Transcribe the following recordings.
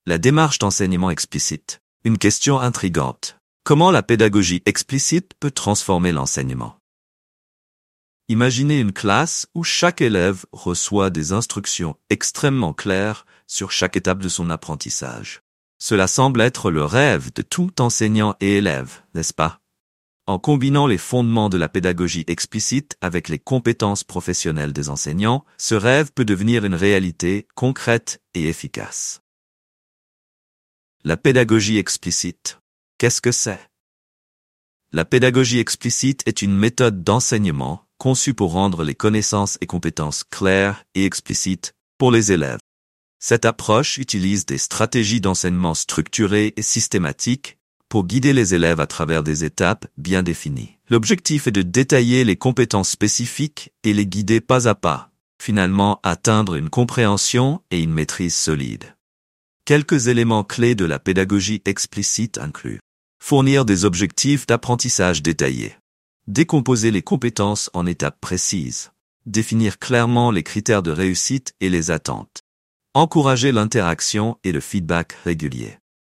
La démarche d'enseignement explicite. Une question intrigante. Comment la pédagogie explicite peut transformer l'enseignement? Imaginez une classe où chaque élève reçoit des instructions extrêmement claires sur chaque étape de son apprentissage. Cela semble être le rêve de tout enseignant et élève, n'est-ce pas? En combinant les fondements de la pédagogie explicite avec les compétences professionnelles des enseignants, ce rêve peut devenir une réalité concrète et efficace. La pédagogie explicite. Qu'est-ce que c'est? La pédagogie explicite est une méthode d'enseignement conçue pour rendre les connaissances et compétences claires et explicites pour les élèves. Cette approche utilise des stratégies d'enseignement structurées et systématiques pour guider les élèves à travers des étapes bien définies. L'objectif est de détailler les compétences spécifiques et les guider pas à pas, finalement atteindre une compréhension et une maîtrise solide. Quelques éléments clés de la pédagogie explicite incluent fournir des objectifs d'apprentissage détaillés, décomposer les compétences en étapes précises, définir clairement les critères de réussite et les attentes, encourager l'interaction et le feedback régulier.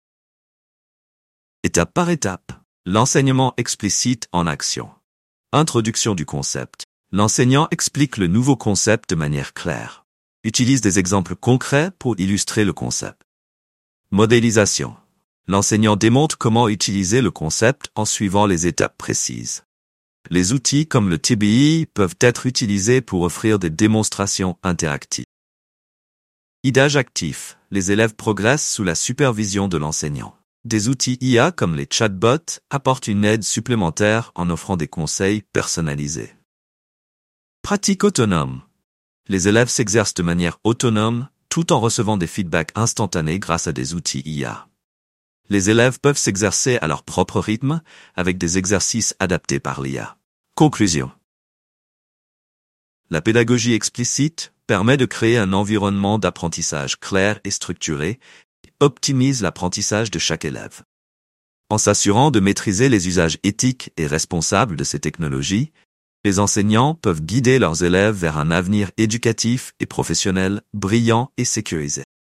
Étape par étape, l'enseignement explicite en action. Introduction du concept. L'enseignant explique le nouveau concept de manière claire. Utilise des exemples concrets pour illustrer le concept. Modélisation. L'enseignant démontre comment utiliser le concept en suivant les étapes précises. Les outils comme le TBI peuvent être utilisés pour offrir des démonstrations interactives. Guidage actif. Les élèves progressent sous la supervision de l'enseignant. Des outils IA comme les chatbots apportent une aide supplémentaire en offrant des conseils personnalisés. Pratique autonome. Les élèves s'exercent de manière autonome tout en recevant des feedbacks instantanés grâce à des outils IA. Les élèves peuvent s'exercer à leur propre rythme avec des exercices adaptés par l'IA. Conclusion. La pédagogie explicite permet de créer un environnement d'apprentissage clair et structuré et optimise l'apprentissage de chaque élève. En s'assurant de maîtriser les usages éthiques et responsables de ces technologies, les enseignants peuvent guider leurs élèves vers un avenir éducatif et professionnel brillant et sécurisé.